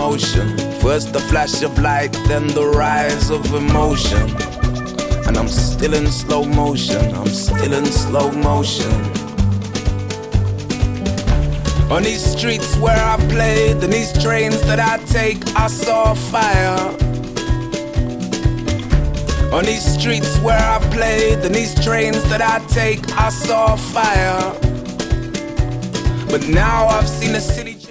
motion. First the flash of light, then the rise of emotion. And I'm still in slow motion, I'm still in slow motion. On these streets where I played, and these trains that I take, I saw fire. On these streets where I played, and these trains that I take, I saw fire. But now I've seen the city